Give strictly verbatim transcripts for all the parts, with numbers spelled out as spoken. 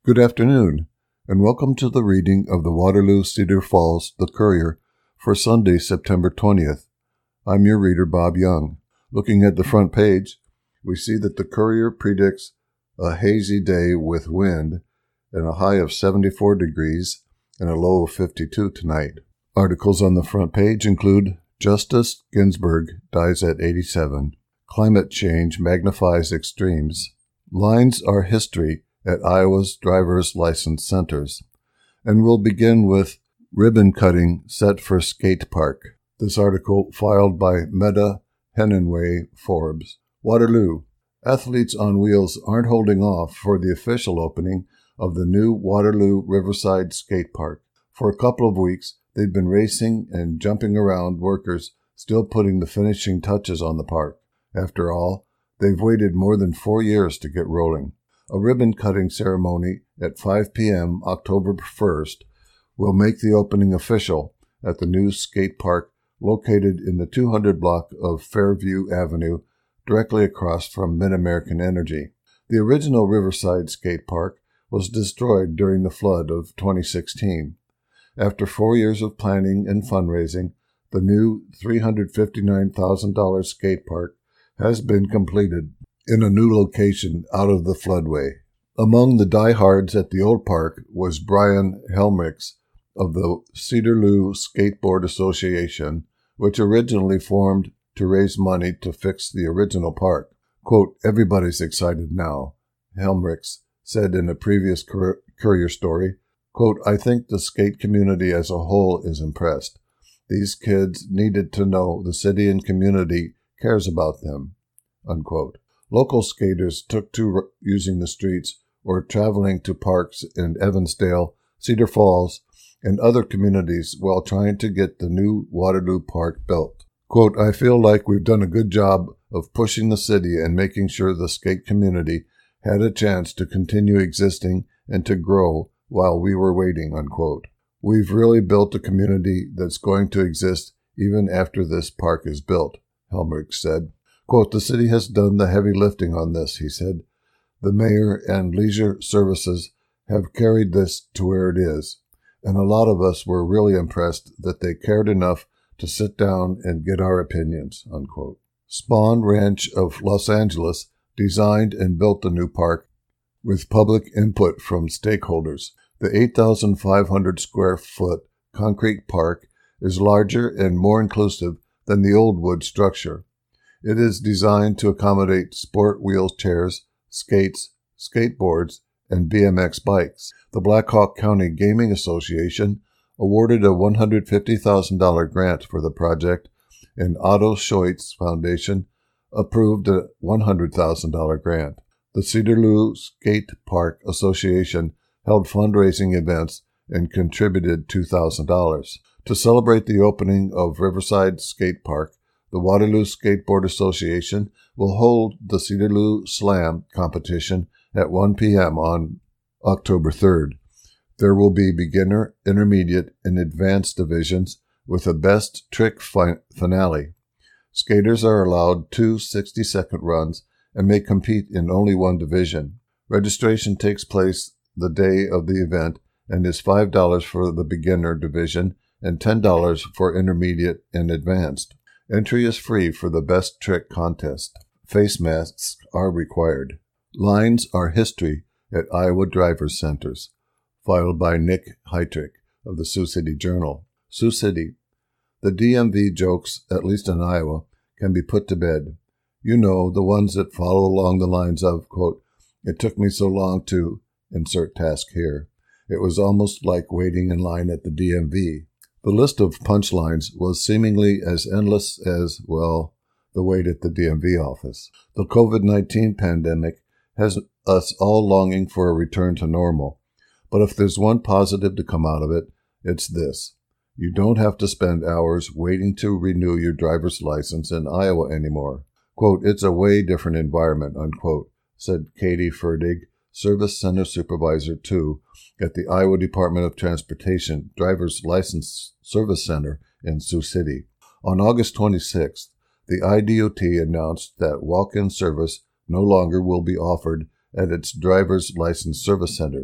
Good afternoon, and welcome to the reading of the Waterloo Cedar Falls, the Courier, for Sunday, September twentieth. I'm your reader, Bob Young. Looking at the front page, we see that the Courier predicts a hazy day with wind and a high of seventy-four degrees and a low of fifty-two tonight. Articles on the front page include Justice Ginsburg dies at eighty-seven, Climate Change Magnifies Extremes, Lines Are History at Iowa's driver's license centers, and we'll begin with ribbon cutting set for skate park. This article filed by Meta Hennenway Forbes. Waterloo. Athletes on wheels aren't holding off for the official opening of the new Waterloo Riverside Skate Park. For a couple of weeks, they've been racing and jumping around workers still putting the finishing touches on the park. After all, they've waited more than four years to get rolling. A ribbon-cutting ceremony at five p.m. October first will make the opening official at the new skate park located in the two hundred block of Fairview Avenue, directly across from Mid-American Energy. The original Riverside Skate Park was destroyed during the flood of twenty sixteen. After four years of planning and fundraising, the new three hundred fifty-nine thousand dollars skate park has been completed in a new location out of the floodway. Among the diehards at the old park was Brian Helmricks of the Cedarloo Skateboard Association, which originally formed to raise money to fix the original park. Quote, "Everybody's excited now," Helmricks said in a previous Cour- Courier story. Quote, "I think the skate community as a whole is impressed. These kids needed to know the city and community cares about them." Unquote. Local skaters took to using the streets or traveling to parks in Evansdale, Cedar Falls, and other communities while trying to get the new Waterloo Park built. Quote, "I feel like we've done a good job of pushing the city and making sure the skate community had a chance to continue existing and to grow while we were waiting," unquote. "We've really built a community that's going to exist even after this park is built," Helmrich said. Quote, "The city has done the heavy lifting on this," he said. "The mayor and leisure services have carried this to where it is, and a lot of us were really impressed that they cared enough to sit down and get our opinions," unquote. Spawn Ranch of Los Angeles designed and built the new park with public input from stakeholders. The eight thousand five hundred square foot concrete park is larger and more inclusive than the old wood structure. It is designed to accommodate sport wheelchairs, skates, skateboards, and B M X bikes. The Black Hawk County Gaming Association awarded a one hundred fifty thousand dollars grant for the project, and Otto Schoitz Foundation approved a one hundred thousand dollars grant. The Cedarloo Skate Park Association held fundraising events and contributed two thousand dollars. To celebrate the opening of Riverside Skate Park, the Waterloo Skateboard Association will hold the Cedarloo Slam competition at one p.m. on October third. There will be beginner, intermediate, and advanced divisions with a best trick fi- finale. Skaters are allowed two sixty-second runs and may compete in only one division. Registration takes place the day of the event and is five dollars for the beginner division and ten dollars for intermediate and advanced. Entry is free for the best trick contest. Face masks are required. Lines Are History at Iowa Drivers Centers. Filed by Nick Heitrick of the Sioux City Journal. Sioux City. The D M V jokes, at least in Iowa, can be put to bed. You know, the ones that follow along the lines of, quote, "It took me so long to," insert task here. "It was almost like waiting in line at the D M V." The list of punchlines was seemingly as endless as, well, the wait at the D M V office. The covid nineteen pandemic has us all longing for a return to normal. But if there's one positive to come out of it, it's this. You don't have to spend hours waiting to renew your driver's license in Iowa anymore. Quote, "It's a way different environment," unquote, said Katie Ferdig, Service Center Supervisor two at the Iowa Department of Transportation Driver's License Service Center in Sioux City. On August twenty-sixth, the I D O T announced that walk-in service no longer will be offered at its driver's license service centers.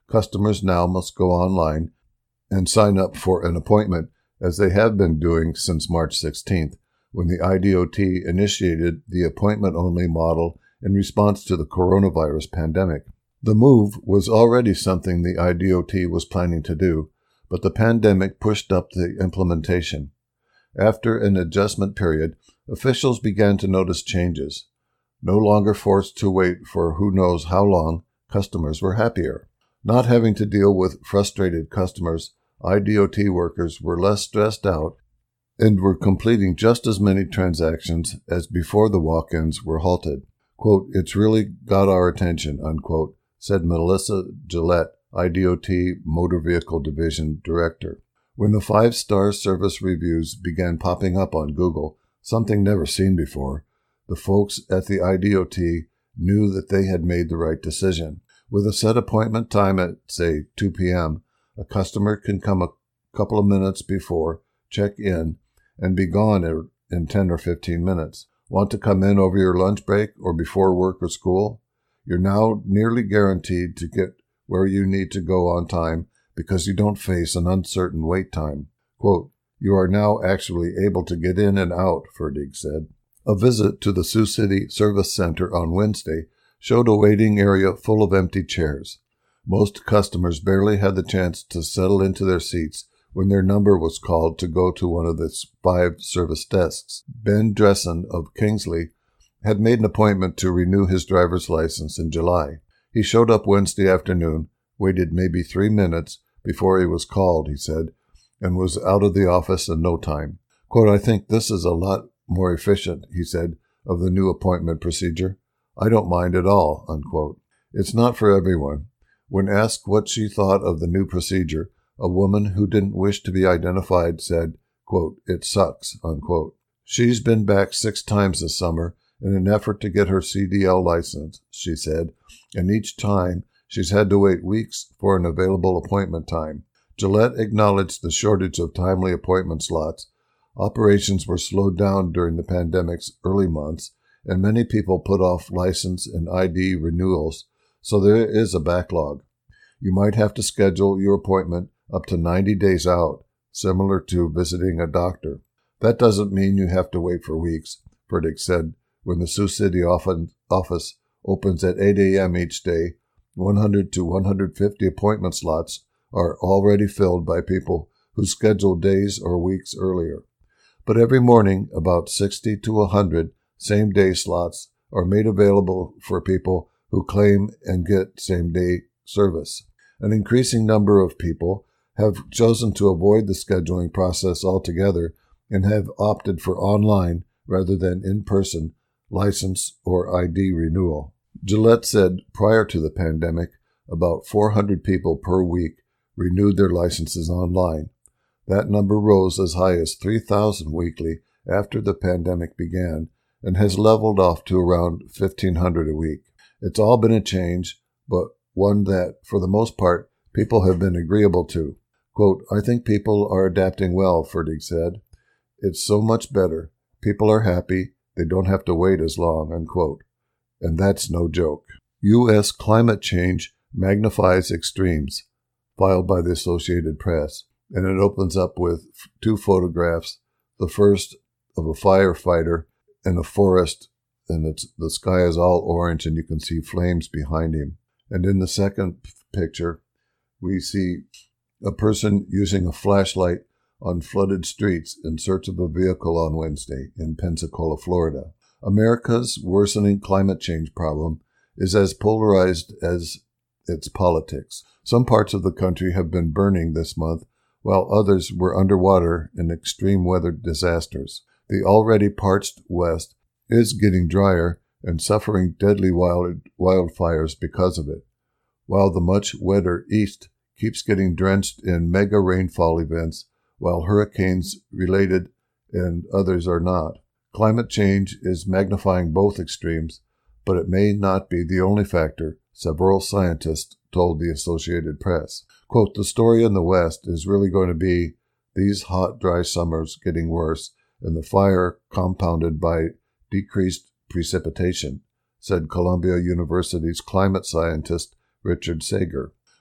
customers now must go online and sign up for an appointment, as they have been doing since March sixteenth, when the I D O T initiated the appointment-only model in response to the coronavirus pandemic. The move was already something the I D O T was planning to do, but the pandemic pushed up the implementation. After an adjustment period, officials began to notice changes. No longer forced to wait for who knows how long, customers were happier. Not having to deal with frustrated customers, I D O T workers were less stressed out and were completing just as many transactions as before the walk-ins were halted. Quote, "It's really got our attention," unquote, said Melissa Gillette, I D O T Motor Vehicle Division Director. When the five-star service reviews began popping up on Google, something never seen before, the folks at the I D O T knew that they had made the right decision. With a set appointment time at, say, two p.m., a customer can come a couple of minutes before, check in, and be gone in ten or fifteen minutes. Want to come in over your lunch break or before work or school? You're now nearly guaranteed to get where you need to go on time because you don't face an uncertain wait time. Quote, "You are now actually able to get in and out," Ferdig said. A visit to the Sioux City Service Center on Wednesday showed a waiting area full of empty chairs. Most customers barely had the chance to settle into their seats when their number was called to go to one of the five service desks. Ben Dressen of Kingsley had made an appointment to renew his driver's license in July. He showed up Wednesday afternoon, waited maybe three minutes before he was called, he said, and was out of the office in no time. Quote, "I think this is a lot more efficient," he said, of the new appointment procedure. "I don't mind at all," unquote. It's not for everyone. When asked what she thought of the new procedure, a woman who didn't wish to be identified said, quote, "It sucks," unquote. She's been back six times this summer in an effort to get her C D L license, she said, and each time she's had to wait weeks for an available appointment time. Gillette acknowledged the shortage of timely appointment slots. Operations were slowed down during the pandemic's early months, and many people put off license and I D renewals, so there is a backlog. You might have to schedule your appointment up to ninety days out, similar to visiting a doctor. That doesn't mean you have to wait for weeks, Ferdig said. When the Sioux City office opens at eight a.m. each day, one hundred to one hundred fifty appointment slots are already filled by people who scheduled days or weeks earlier. But every morning, about sixty to one hundred same-day slots are made available for people who claim and get same-day service. An increasing number of people have chosen to avoid the scheduling process altogether and have opted for online rather than in-person license or I D renewal. Gillette said prior to the pandemic, about four hundred people per week renewed their licenses online. That number rose as high as three thousand weekly after the pandemic began and has leveled off to around fifteen hundred a week. It's all been a change, but one that, for the most part, people have been agreeable to. Quote, "I think people are adapting well," Ferdig said. "It's so much better. People are happy. They don't have to wait as long," unquote. And that's no joke. U S climate change magnifies extremes, filed by the Associated Press, and it opens up with two photographs, the first of a firefighter in a forest, and it's, the sky is all orange and you can see flames behind him. And in the second picture, we see a person using a flashlight on flooded streets in search of a vehicle on Wednesday in Pensacola, Florida. America's worsening climate change problem is as polarized as its politics. Some parts of the country have been burning this month, while others were underwater in extreme weather disasters. The already parched West is getting drier and suffering deadly wild, wildfires because of it, while the much wetter East keeps getting drenched in mega rainfall events, while hurricanes related and others are not. Climate change is magnifying both extremes, but it may not be the only factor, several scientists told the Associated Press. Quote, "The story in the West is really going to be these hot, dry summers getting worse and the fire compounded by decreased precipitation," said Columbia University's climate scientist Richard Sager.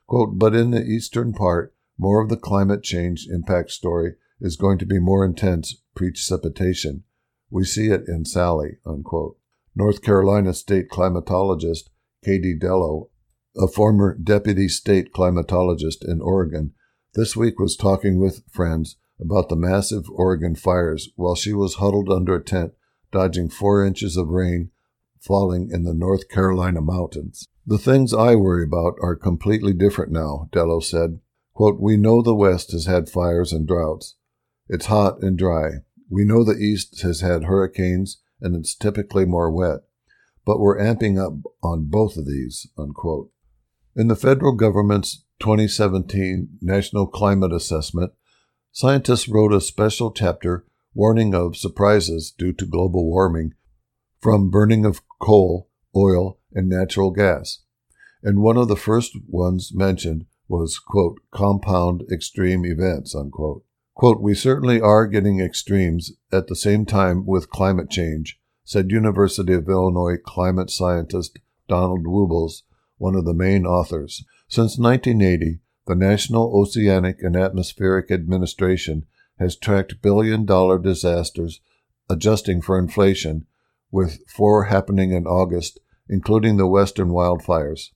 Quote, but in the eastern part, more of the climate change impact story is going to be more intense precipitation. We see it in Sally, unquote. North Carolina state climatologist Katie Dello, a former deputy state climatologist in Oregon, this week was talking with friends about the massive Oregon fires while she was huddled under a tent, dodging four inches of rain falling in the North Carolina mountains. The things I worry about are completely different now, Dello said. Quote, we know the West has had fires and droughts. It's hot and dry. We know the East has had hurricanes, and it's typically more wet. But we're amping up on both of these, unquote. In the federal government's twenty seventeen National Climate Assessment, scientists wrote a special chapter warning of surprises due to global warming from burning of coal, oil, and natural gas. And one of the first ones mentioned was, quote, compound extreme events, unquote. Quote, we certainly are getting extremes at the same time with climate change, said University of Illinois climate scientist Donald Wuebbles, one of the main authors. Since nineteen eighty, the National Oceanic and Atmospheric Administration has tracked billion-dollar disasters adjusting for inflation, with four happening in August, including the western wildfires.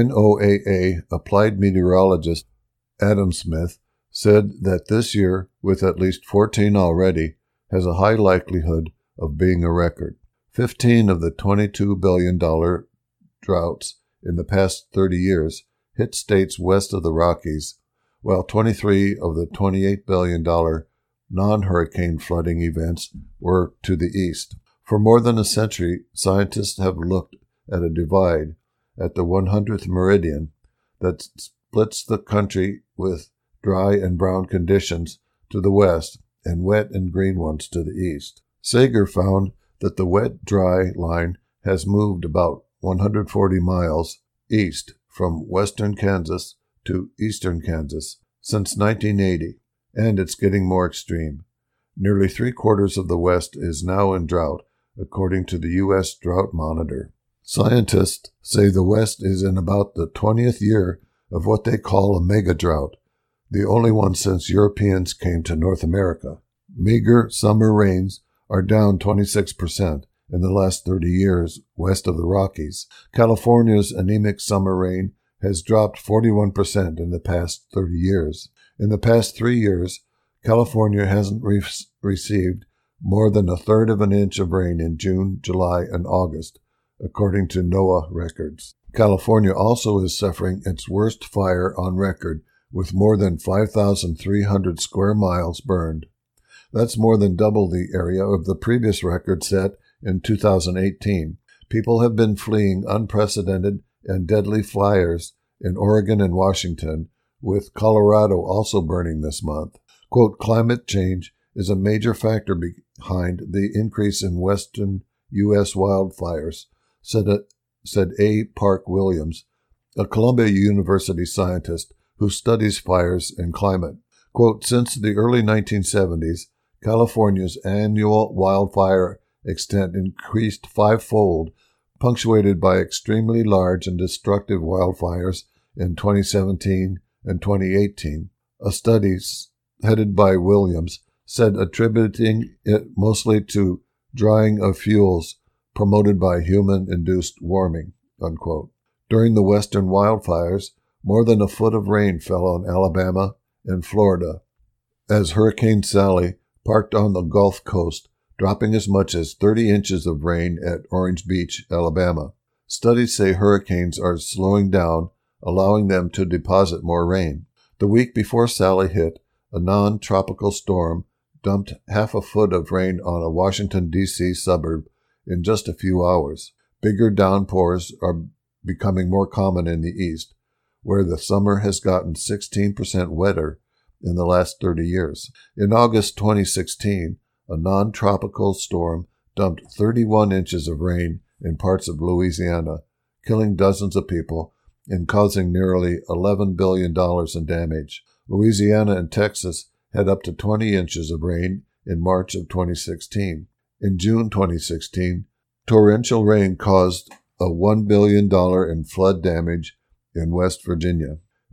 NOAA applied meteorologist Adam Smith said that this year, with at least fourteen already, has a high likelihood of being a record. Fifteen of the twenty-two billion dollars droughts in the past thirty years hit states west of the Rockies, while twenty-three of the twenty-eight billion dollars non-hurricane flooding events were to the east. For more than a century, scientists have looked at a divide at the one hundredth meridian that splits the country with dry and brown conditions to the west and wet and green ones to the east. Sager found that the wet-dry line has moved about one hundred forty miles east from western Kansas to eastern Kansas since nineteen eighty, and it's getting more extreme. Nearly three-quarters of the West is now in drought, according to the U S Drought Monitor. Scientists say the West is in about the twentieth year of what they call a mega drought, the only one since Europeans came to North America. Meager summer rains are down twenty-six percent in the last thirty years west of the Rockies. California's anemic summer rain has dropped forty-one percent in the past thirty years. In the past three years, California hasn't re- received more than a third of an inch of rain in June, July, and August, according to NOAA records. California also is suffering its worst fire on record, with more than five thousand three hundred square miles burned. That's more than double the area of the previous record set in two thousand eighteen. People have been fleeing unprecedented and deadly fires in Oregon and Washington, with Colorado also burning this month. Quote, climate change is a major factor behind the increase in western U S wildfires, said, a, said A. Park Williams, a Columbia University scientist who studies fires and climate. Quote, since the early nineteen seventies, California's annual wildfire extent increased fivefold, punctuated by extremely large and destructive wildfires in twenty seventeen and twenty eighteen. A study headed by Williams said attributing it mostly to drying of fuels promoted by human-induced warming, unquote. During the western wildfires, more than a foot of rain fell on Alabama and Florida as Hurricane Sally parked on the Gulf Coast, dropping as much as thirty inches of rain at Orange Beach, Alabama. Studies say hurricanes are slowing down, allowing them to deposit more rain. The week before Sally hit, a non-tropical storm dumped half a foot of rain on a Washington, D C suburb in just a few hours. Bigger downpours are becoming more common in the east, where the summer has gotten sixteen percent wetter in the last thirty years. In August twenty sixteen, a non-tropical storm dumped thirty-one inches of rain in parts of Louisiana, killing dozens of people and causing nearly eleven billion dollars in damage. Louisiana and Texas had up to twenty inches of rain in March of twenty sixteen. In June twenty sixteen, torrential rain caused a one billion dollars in flood damage in West Virginia.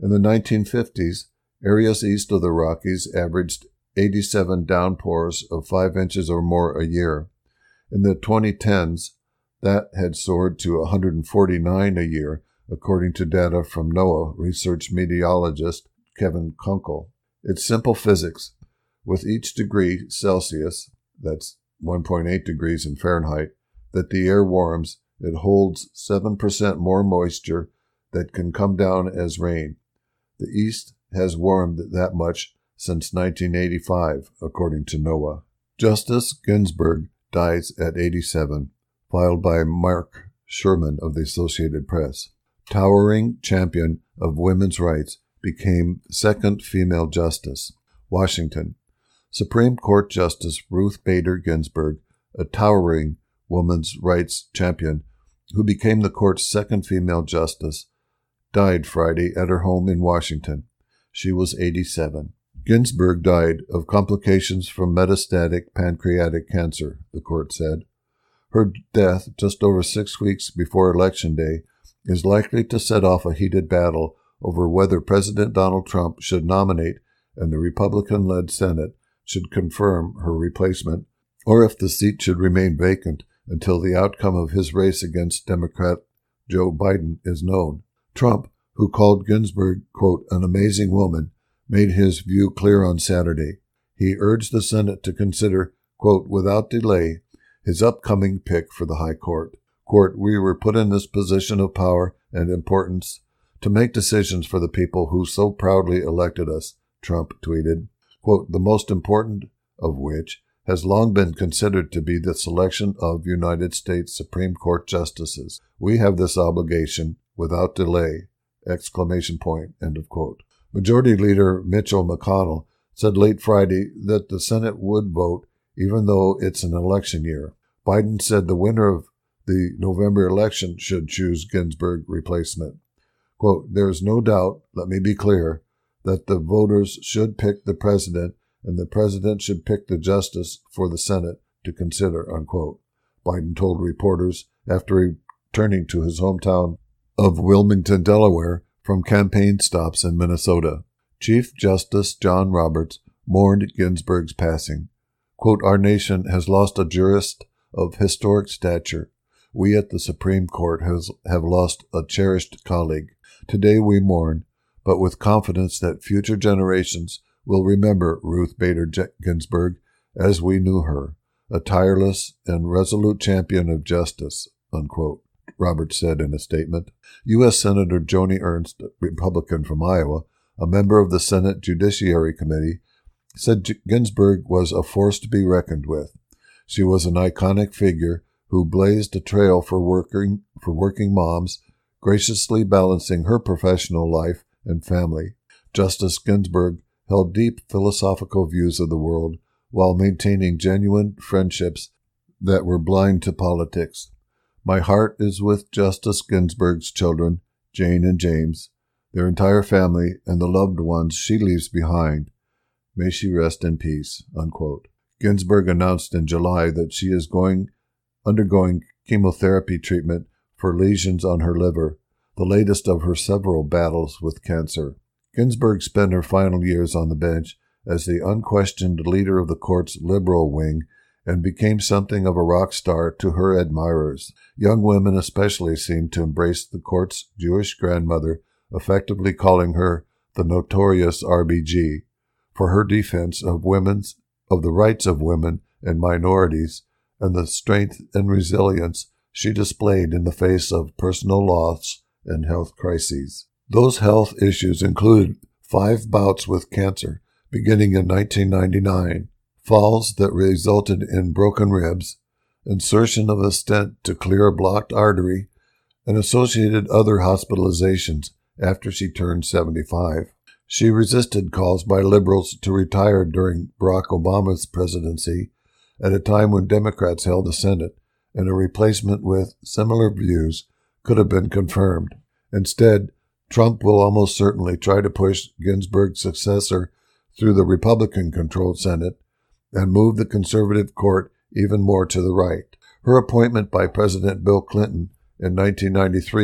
In the nineteen fifties, areas east of the Rockies averaged eighty-seven downpours of five inches or more a year. In the twenty tens, that had soared to one hundred forty-nine a year, according to data from NOAA research meteorologist Kevin Kunkel. It's simple physics. With each degree Celsius, that's one point eight degrees in Fahrenheit, that the air warms, it holds seven percent more moisture that can come down as rain. The East has warmed that much since nineteen eighty-five, according to NOAA. Justice Ginsburg dies at eighty-seven, filed by Mark Sherman of the Associated Press. Towering champion of women's rights, became second female justice. Washington. Supreme Court Justice Ruth Bader Ginsburg, a towering women's rights champion who became the court's second female justice, died Friday at her home in Washington. She was eighty-seven. Ginsburg died of complications from metastatic pancreatic cancer, the court said. Her death, just over six weeks before Election Day, is likely to set off a heated battle over whether President Donald Trump should nominate and the Republican-led Senate should confirm her replacement, or if the seat should remain vacant until the outcome of his race against Democrat Joe Biden is known. Trump, who called Ginsburg, quote, an amazing woman, made his view clear on Saturday. He urged the Senate to consider, quote, without delay, his upcoming pick for the High Court. Quote, we were put in this position of power and importance to make decisions for the people who so proudly elected us, Trump tweeted. Quote, the most important of which has long been considered to be the selection of United States Supreme Court justices. We have this obligation without delay, exclamation point, end of quote. Majority Leader Mitchell McConnell said late Friday that the Senate would vote even though it's an election year. Biden said the winner of the November election should choose Ginsburg replacement. Quote, there is no doubt, let me be clear, that the voters should pick the president and the president should pick the justice for the Senate to consider, unquote, Biden told reporters after returning to his hometown of Wilmington, Delaware, from campaign stops in Minnesota. Chief Justice John Roberts mourned Ginsburg's passing. Quote, our nation has lost a jurist of historic stature. We at the Supreme Court has, have lost a cherished colleague. Today we mourn, but with confidence that future generations will remember Ruth Bader Ginsburg as we knew her, a tireless and resolute champion of justice, unquote, Roberts said in a statement. U S Senator Joni Ernst, Republican from Iowa, a member of the Senate Judiciary Committee, said Ginsburg was a force to be reckoned with. She was an iconic figure who blazed a trail for working, for working moms, graciously balancing her professional life and family. Justice Ginsburg held deep philosophical views of the world while maintaining genuine friendships that were blind to politics. My heart is with Justice Ginsburg's children, Jane and James, their entire family, and the loved ones she leaves behind. May she rest in peace, unquote. Ginsburg announced in July that she is going undergoing chemotherapy treatment for lesions on her liver, the latest of her several battles with cancer. Ginsburg spent her final years on the bench as the unquestioned leader of the court's liberal wing and became something of a rock star to her admirers. Young women especially seemed to embrace the court's Jewish grandmother, effectively calling her the notorious R B G, for her defense of women's of the rights of women and minorities and the strength and resilience she displayed in the face of personal loss and health crises. Those health issues included five bouts with cancer beginning in nineteen ninety-nine, falls that resulted in broken ribs, insertion of a stent to clear a blocked artery, and associated other hospitalizations after she turned seventy-five. She resisted calls by liberals to retire during Barack Obama's presidency, at a time when Democrats held the Senate, and a replacement with similar views could have been confirmed. Instead, Trump will almost certainly try to push Ginsburg's successor through the Republican-controlled Senate and move the conservative court even more to the right. Her appointment by President Bill Clinton in nineteen ninety-three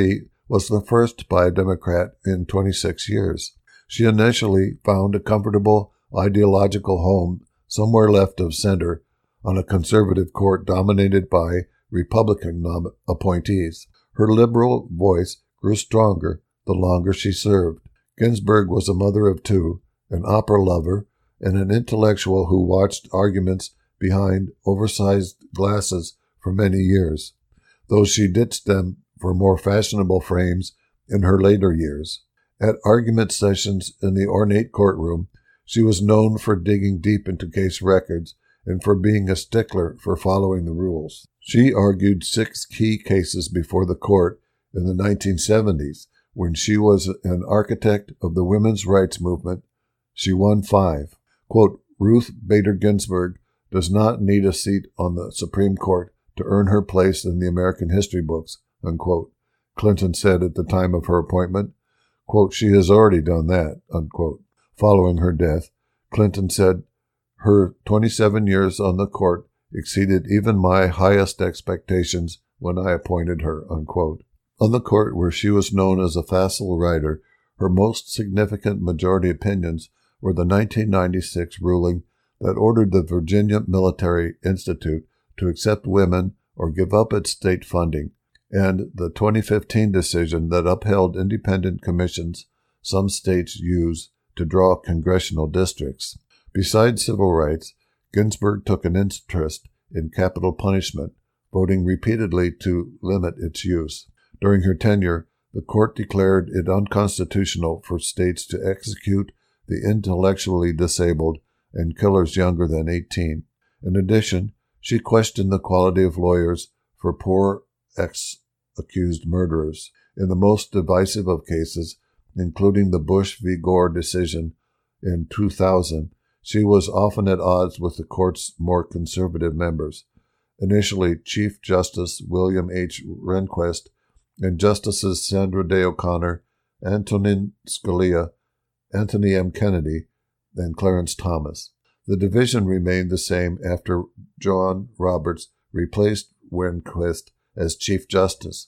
was the first by a Democrat in twenty-six years. She initially found a comfortable ideological home somewhere left of center on a conservative court dominated by Republican nom- appointees. Her liberal voice grew stronger the longer she served. Ginsburg was a mother of two, an opera lover, and an intellectual who watched arguments behind oversized glasses for many years, though she ditched them for more fashionable frames in her later years. At argument sessions in the ornate courtroom, she was known for digging deep into case records and for being a stickler for following the rules. She argued six key cases before the court in the nineteen seventies. When she was an architect of the women's rights movement, she won five. Quote, Ruth Bader Ginsburg does not need a seat on the Supreme Court to earn her place in the American history books, unquote, Clinton said at the time of her appointment. Quote, she has already done that, unquote. Following her death, Clinton said, her twenty-seven years on the court exceeded even my highest expectations when I appointed her, unquote. On the court, where she was known as a facile writer, her most significant majority opinions were the nineteen ninety-six ruling that ordered the Virginia Military Institute to accept women or give up its state funding, and the twenty fifteen decision that upheld independent commissions some states use to draw congressional districts. Besides civil rights, Ginsburg took an interest in capital punishment, voting repeatedly to limit its use. During her tenure, the court declared it unconstitutional for states to execute the intellectually disabled and killers younger than eighteen. In addition, she questioned the quality of lawyers for poor ex-accused murderers. In the most divisive of cases, including the Bush v. Gore decision in two thousand, she was often at odds with the court's more conservative members. Initially, Chief Justice William H. Rehnquist and Justices Sandra Day O'Connor, Antonin Scalia, Anthony M. Kennedy, and Clarence Thomas. The division remained the same after John Roberts replaced Rehnquist as Chief Justice.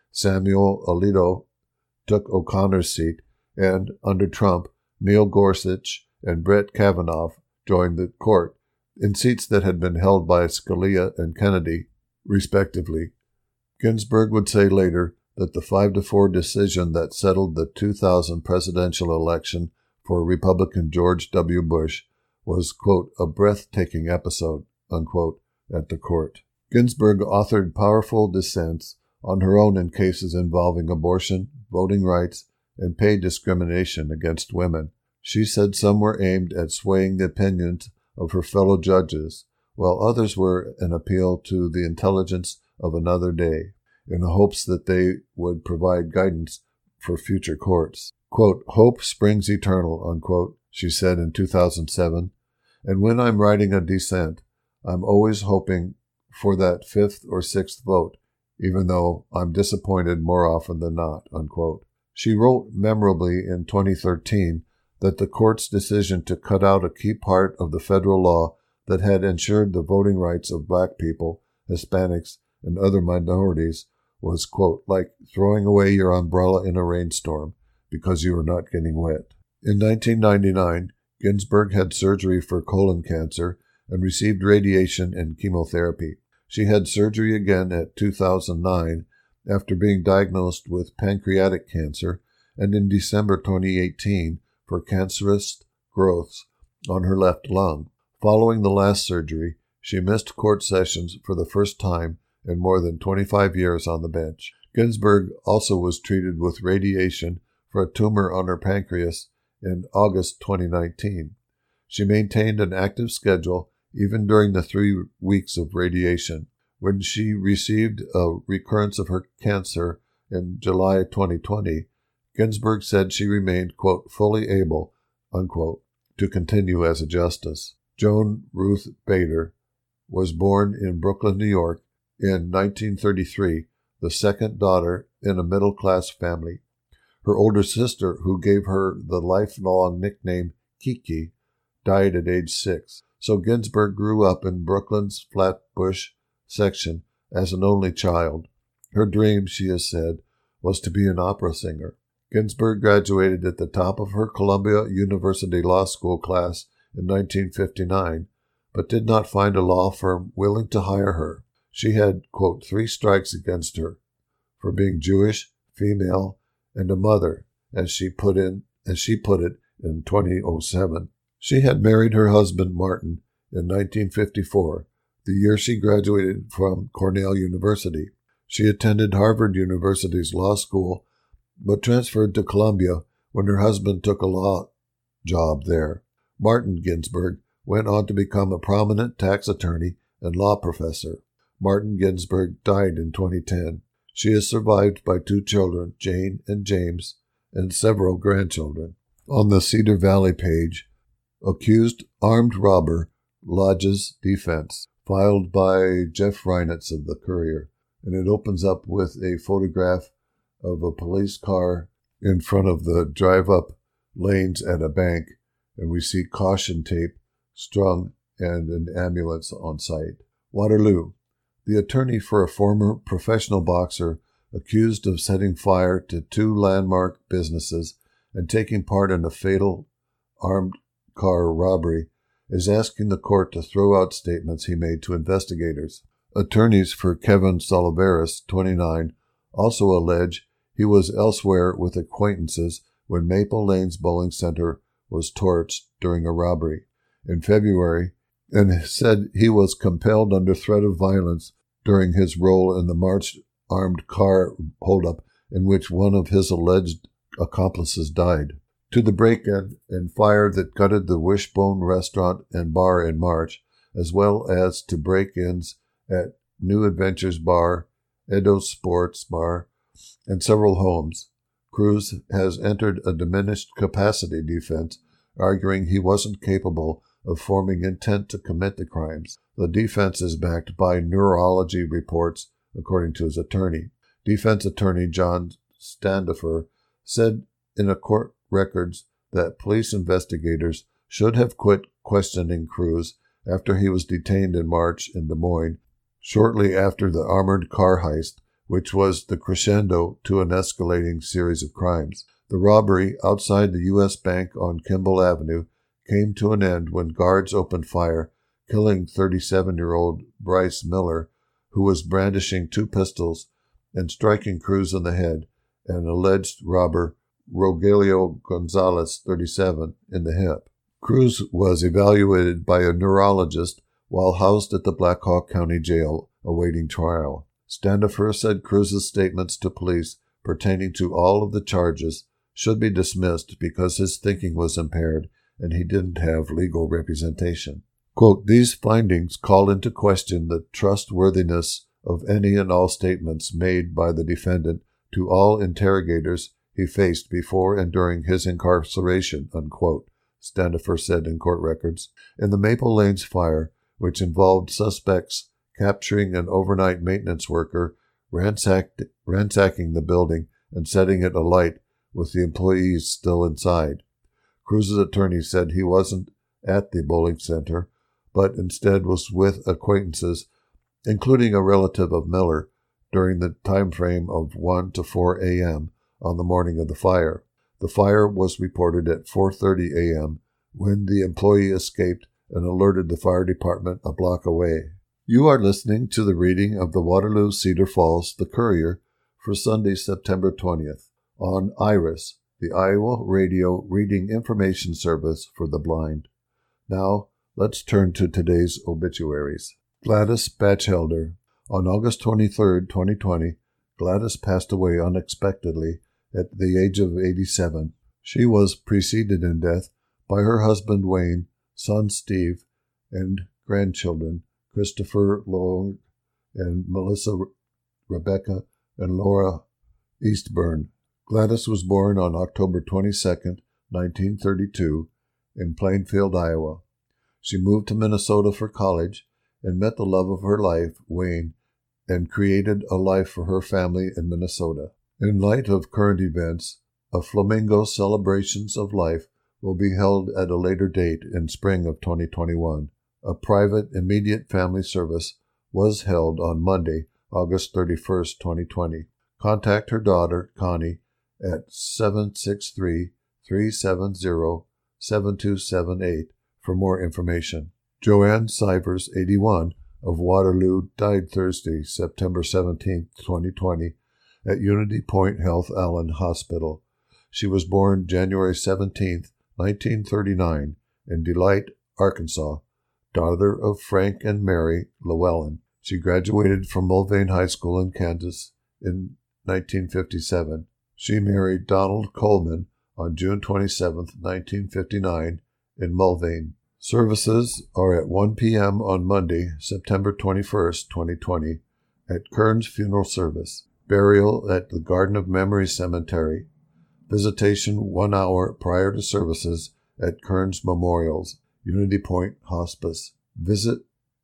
Samuel Alito took O'Connor's seat, and under Trump, Neil Gorsuch and Brett Kavanaugh joined the court in seats that had been held by Scalia and Kennedy, respectively. Ginsburg would say later that the five to four decision that settled the two thousand presidential election for Republican George W. Bush was, quote, a breathtaking episode, unquote, at the court. Ginsburg authored powerful dissents on her own in cases involving abortion, voting rights, and pay discrimination against women. She said some were aimed at swaying the opinions of her fellow judges, while others were an appeal to the intelligence of another day, in hopes that they would provide guidance for future courts. Quote, hope springs eternal, unquote, she said in two thousand seven, and when I'm writing a dissent, I'm always hoping for that fifth or sixth vote, even though I'm disappointed more often than not, unquote. She wrote memorably in twenty thirteen that the court's decision to cut out a key part of the federal law that had ensured the voting rights of black people, Hispanics, and other minorities was, quote, like throwing away your umbrella in a rainstorm because you were not getting wet. In nineteen ninety-nine, Ginsburg had surgery for colon cancer and received radiation and chemotherapy. She had surgery again at two thousand nine after being diagnosed with pancreatic cancer, and in December twenty eighteen for cancerous growths on her left lung. Following the last surgery, she missed court sessions for the first time in more than twenty-five years on the bench. Ginsburg also was treated with radiation for a tumor on her pancreas in August twenty nineteen. She maintained an active schedule even during the three weeks of radiation. When she received a recurrence of her cancer in July twenty twenty, Ginsburg said she remained, quote, fully able, unquote, to continue as a justice. Joan Ruth Bader was born in Brooklyn, New York in nineteen thirty-three, the second daughter in a middle-class family. Her older sister, who gave her the lifelong nickname Kiki, died at age six. So Ginsburg grew up in Brooklyn's Flatbush section as an only child. Her dream, she has said, was to be an opera singer. Ginsburg graduated at the top of her Columbia University Law School class in nineteen fifty-nine, but did not find a law firm willing to hire her. She had, quote, three strikes against her for being Jewish, female, and a mother, as she put in, as she put it in two thousand seven. She had married her husband, Martin, in nineteen fifty-four, the year she graduated from Cornell University. She attended Harvard University's law school, but transferred to Columbia when her husband took a law job there. Martin Ginsburg went on to become a prominent tax attorney and law professor. Martin Ginsburg died in twenty ten. She is survived by two children, Jane and James, and several grandchildren. On the Cedar Valley page, accused armed robber lodges defense, filed by Jeff Reinitz of the Courier, and it opens up with a photograph of a police car in front of the drive-up lanes at a bank, and we see caution tape strung and an ambulance on site. Waterloo. The attorney for a former professional boxer accused of setting fire to two landmark businesses and taking part in a fatal armed car robbery is asking the court to throw out statements he made to investigators. Attorneys for Kevin Soliveris, twenty-nine, also allege he was elsewhere with acquaintances when Maple Lanes Bowling Center was torched during a robbery in February, and said he was compelled under threat of violence during his role in the March armed car holdup in which one of his alleged accomplices died. To the break-in and fire that gutted the Wishbone restaurant and bar in March, as well as to break-ins at New Adventures Bar, Edo Sports Bar, and several homes. Cruz has entered a diminished capacity defense, arguing he wasn't capable of forming intent to commit the crimes. The defense is backed by neurology reports, according to his attorney. Defense attorney John Standifer said in a court records that police investigators should have quit questioning Cruz after he was detained in March in Des Moines, shortly after the armored car heist, which was the crescendo to an escalating series of crimes. The robbery outside the U S Bank on Kimball Avenue came to an end when guards opened fire, killing thirty-seven-year-old Bryce Miller, who was brandishing two pistols, and striking Cruz in the head, and alleged robber Rogelio Gonzalez, thirty-seven, in the hip. Cruz was evaluated by a neurologist while housed at the Black Hawk County Jail awaiting trial. Standifer said Cruz's statements to police pertaining to all of the charges should be dismissed because his thinking was impaired and he didn't have legal representation. Quote, these findings call into question the trustworthiness of any and all statements made by the defendant to all interrogators he faced before and during his incarceration, unquote, Standifer said in court records. In the Maple Lanes fire, which involved suspects capturing an overnight maintenance worker, ransacked, ransacking the building, and setting it alight with the employees still inside. Cruz's attorney said he wasn't at the bowling center, but instead was with acquaintances, including a relative of Miller, during the time frame of one to four a.m. on the morning of the fire. The fire was reported at four thirty a.m. when the employee escaped and alerted the fire department a block away. You are listening to the reading of the Waterloo Cedar Falls, the Courier, for Sunday, September twentieth, on IRIS, the Iowa Radio Reading Information Service for the Blind. Now, let's turn to today's obituaries. Gladys Batchelder. On August twenty-third, twenty twenty, Gladys passed away unexpectedly at the age of eighty-seven. She was preceded in death by her husband Wayne, son Steve, and grandchildren Christopher Long and Melissa Rebecca and Laura Eastburn. Gladys was born on October twenty-second, nineteen thirty-two, in Plainfield, Iowa. She moved to Minnesota for college and met the love of her life, Wayne, and created a life for her family in Minnesota. In light of current events, a Flamingo Celebrations of Life will be held at a later date in spring of twenty twenty-one. A private immediate family service was held on Monday, August thirty-first, twenty twenty. Contact her daughter, Connie, at seven six three, three seven zero, seven two seven eight for more information. Joanne Sivers, eighty-one, of Waterloo, died Thursday, September seventeenth, twenty twenty, at Unity Point Health Allen Hospital. She was born January seventeenth, nineteen thirty-nine, in Delight, Arkansas, daughter of Frank and Mary Llewellyn. She graduated from Mulvane High School in Kansas in nineteen fifty-seven. She married Donald Coleman on June twenty-seventh, nineteen fifty-nine, in Mulvane. Services are at one p.m. on Monday, September twenty-first, twenty twenty, at Kearns Funeral Service. Burial at the Garden of Memory Cemetery. Visitation one hour prior to services at Kearns Memorials, Unity Point Hospice. Visit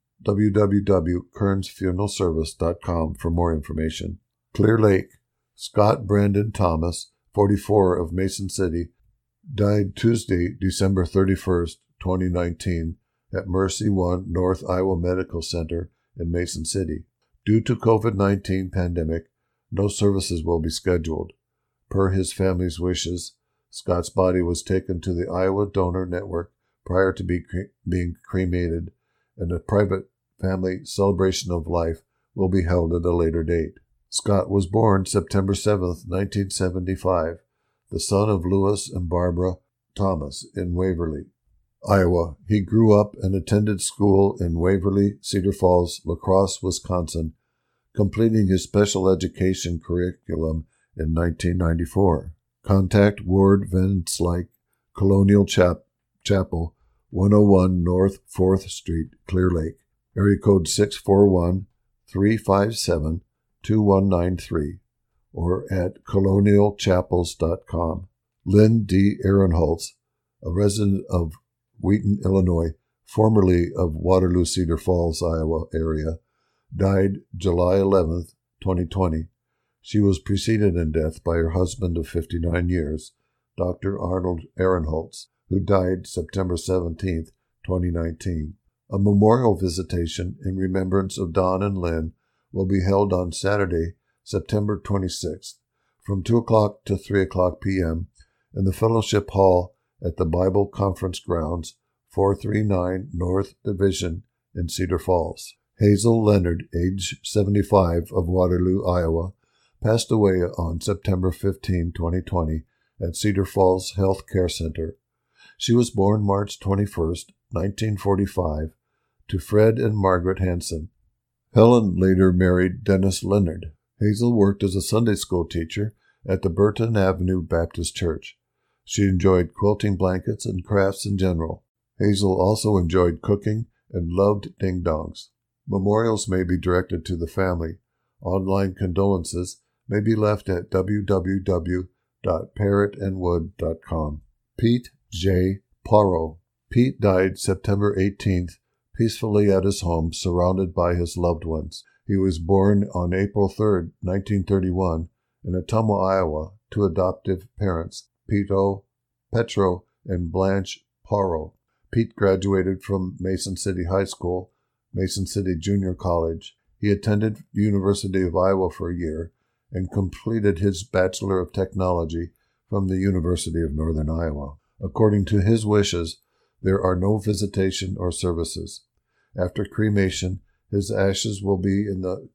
w w w dot kearns funeral service dot com for more information. Clear Lake. Scott Brandon Thomas, forty-four, of Mason City, died Tuesday, December thirty-first, twenty nineteen, at Mercy One North Iowa Medical Center in Mason City. Due to COVID nineteen pandemic, no services will be scheduled. Per his family's wishes, Scott's body was taken to the Iowa Donor Network prior to be cre- being cremated, and a private family celebration of life will be held at a later date. Scott was born September seventh, nineteen seventy-five, the son of Lewis and Barbara Thomas in Waverly, Iowa. He grew up and attended school in Waverly, Cedar Falls, La Crosse, Wisconsin, completing his special education curriculum in nineteen ninety-four. Contact Ward Van Slyke, Colonial Chap- Chapel, one oh one North fourth Street, Clear Lake, area code six four one, three five seven, two one nine three, or at colonial chapels dot com. Lynn D. Ehrenholtz, a resident of Wheaton, Illinois, formerly of Waterloo Cedar Falls, Iowa area, died July eleventh, twenty twenty. She was preceded in death by her husband of fifty-nine years, Doctor Arnold Ehrenholtz, who died September seventeenth, twenty nineteen. A memorial visitation in remembrance of Don and Lynn will be held on Saturday, September twenty-sixth, from two o'clock to three o'clock p.m. in the Fellowship Hall at the Bible Conference Grounds, four thirty-nine North Division in Cedar Falls. Hazel Leonard, age seventy-five, of Waterloo, Iowa, passed away on September fifteenth, twenty twenty, at Cedar Falls Health Care Center. She was born March twenty-first, nineteen forty-five, to Fred and Margaret Hansen. Helen later married Dennis Leonard. Hazel worked as a Sunday school teacher at the Burton Avenue Baptist Church. She enjoyed quilting blankets and crafts in general. Hazel also enjoyed cooking and loved ding-dongs. Memorials may be directed to the family. Online condolences may be left at w w w dot parrot and wood dot com. Pete J. Poirot. Pete died September eighteenth, peacefully at his home, surrounded by his loved ones. He was born on April third, nineteen thirty-one, in Ottumwa, Iowa, to adoptive parents, Pito, Petro, and Blanche Poirot. Pete graduated from Mason City High School, Mason City Junior College. He attended University of Iowa for a year and completed his Bachelor of Technology from the University of Northern Iowa. According to his wishes, there are no visitation or services. After cremation, his ashes will be in the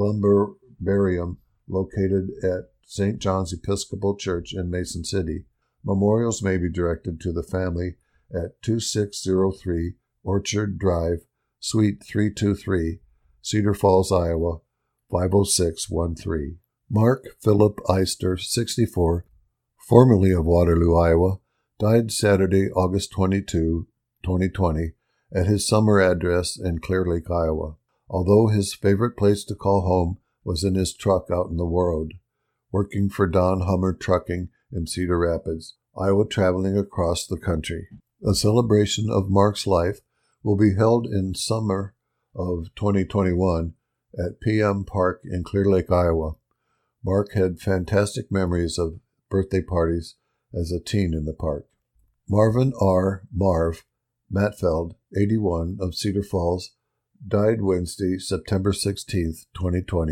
columbarium located at Saint John's Episcopal Church in Mason City. Memorials may be directed to the family at two six zero three Orchard Drive, Suite three two three, Cedar Falls, Iowa, five oh six one three. Mark Philip Eister, sixty-four, formerly of Waterloo, Iowa, died Saturday, August twenty-second, twenty twenty, at his summer address in Clear Lake, Iowa. Although his favorite place to call home was in his truck out in the road, working for Don Hummer Trucking in Cedar Rapids, Iowa, traveling across the country. A celebration of Mark's life will be held in summer of twenty twenty-one at P M Park in Clear Lake, Iowa. Mark had fantastic memories of birthday parties as a teen in the park. Marvin R. Marv Matfeld, eighty-one, of Cedar Falls, died Wednesday, September sixteenth, twenty twenty,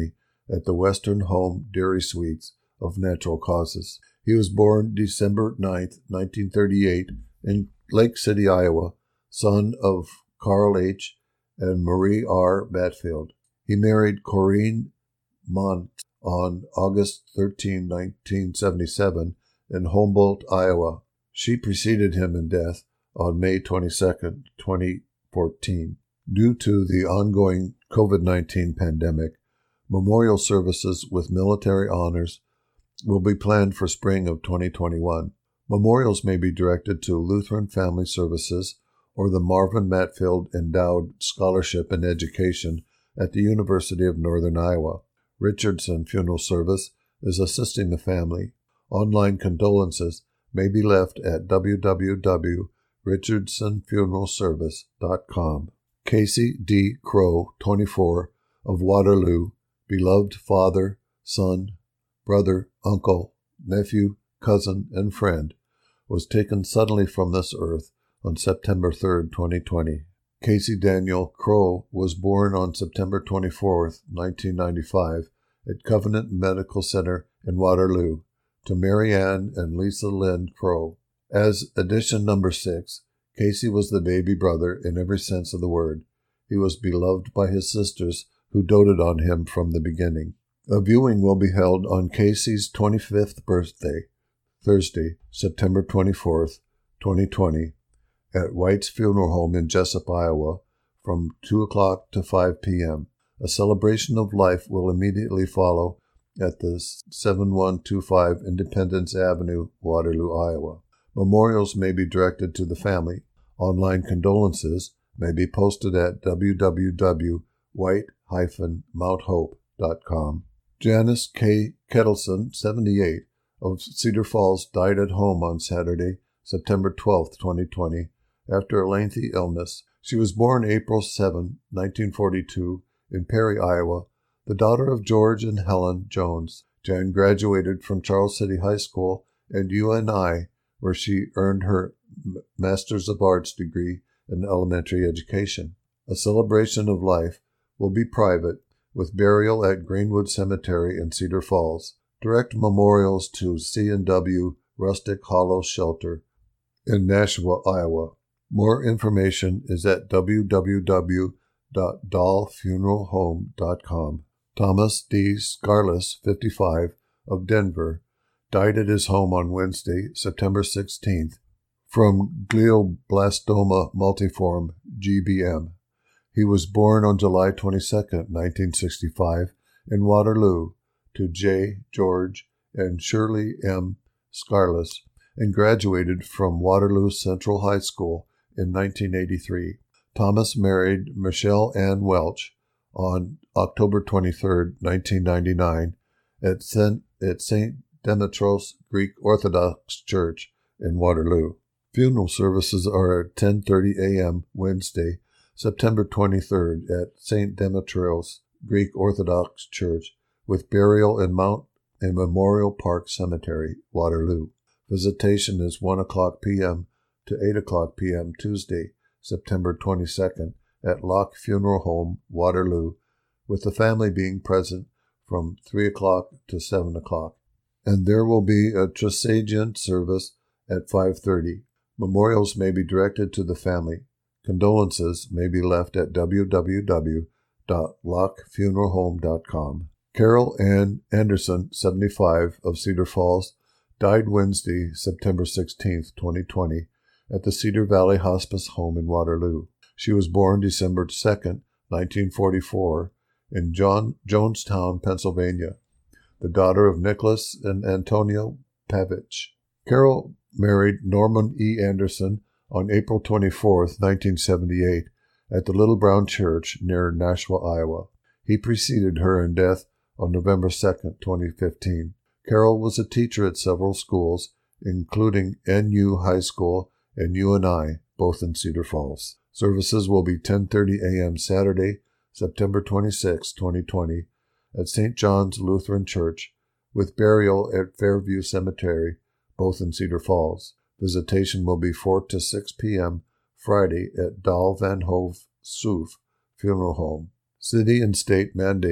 at the Western Home Dairy Suites of natural causes. He was born December ninth, nineteen thirty-eight, in Lake City, Iowa, son of Carl H. and Marie R. Batfield. He married Corinne Mont on August thirteenth, nineteen seventy-seven, in Humboldt, Iowa. She preceded him in death on May twenty-second, twenty fourteen. Due to the ongoing COVID nineteen pandemic, memorial services with military honors will be planned for spring of twenty twenty-one. Memorials may be directed to Lutheran Family Services or the Marvin Matfield Endowed Scholarship and Education at the University of Northern Iowa. Richardson Funeral Service is assisting the family. Online condolences may be left at w w w dot richardson funeral service dot com. Casey D. Crow, twenty-four, of Waterloo, beloved father, son, brother, uncle, nephew, cousin, and friend, was taken suddenly from this earth on September third, twenty twenty. Casey Daniel Crow was born on September twenty-fourth, nineteen ninety-five, at Covenant Medical Center in Waterloo, to Mary Ann and Lisa Lynn Crow. As addition number six, Casey was the baby brother in every sense of the word. He was beloved by his sisters, who doted on him from the beginning. A viewing will be held on Casey's twenty-fifth birthday, Thursday, September twenty-fourth, twenty twenty, at White's Funeral Home in Jessup, Iowa, from two o'clock to five p.m. A celebration of life will immediately follow at the seventy-one twenty-five Independence Avenue, Waterloo, Iowa. Memorials may be directed to the family. Online condolences may be posted at w w w dot white dash mount hope dot com. Janice K. Kettleson, seventy-eight, of Cedar Falls, died at home on Saturday, September twelfth, twenty twenty, after a lengthy illness. She was born April seventh, nineteen forty-two, in Perry, Iowa, the daughter of George and Helen Jones. Jan graduated from Charles City High School and U N I, where she earned her Master's of Arts degree in elementary education. A celebration of life will be private, with burial at Greenwood Cemetery in Cedar Falls. Direct memorials to C and W Rustic Hollow Shelter in Nashua, Iowa. More information is at w w w dot dahl funeral home dot com. Thomas D. Scarless, fifty-five, of Denver, died at his home on Wednesday, September sixteenth, from glioblastoma multiforme, G B M. He was born on July twenty-second, nineteen sixty-five, in Waterloo, to J. George and Shirley M. Scarless, and graduated from Waterloo Central High School in nineteen eighty-three. Thomas married Michelle Ann Welch on October twenty-third, nineteen ninety-nine, at Saint at Saint Demetrios Greek Orthodox Church in Waterloo. Funeral services are at ten thirty a.m. Wednesday, September twenty-third, at Saint Demetrios Greek Orthodox Church, with burial in Mount and Memorial Park Cemetery, Waterloo. Visitation is one o'clock p.m. to eight o'clock p.m. Tuesday, September twenty-second, at Locke Funeral Home, Waterloo, with the family being present from three o'clock to seven o'clock. And there will be a Trisagion service at five thirty. Memorials may be directed to the family. Condolences may be left at w w w dot locke funeral home dot com. Carol Ann Anderson, seventy-five, of Cedar Falls, died Wednesday, September sixteenth, twenty twenty, at the Cedar Valley Hospice Home in Waterloo. She was born December second, nineteen forty-four, in John, Jonestown, Pennsylvania, the daughter of Nicholas and Antonio Pavich. Carol married Norman E. Anderson on April twenty-fourth, nineteen seventy-eight, at the Little Brown Church near Nashua, Iowa. He preceded her in death on November second, twenty fifteen. Carol was a teacher at several schools, including N U High School and U N I, both in Cedar Falls. Services will be ten thirty a.m. Saturday, September twenty-sixth, twenty twenty, at Saint John's Lutheran Church, with burial at Fairview Cemetery, both in Cedar Falls. Visitation will be four to six p.m. Friday at Dahl Van Hove Soof Funeral Home. City and state mandates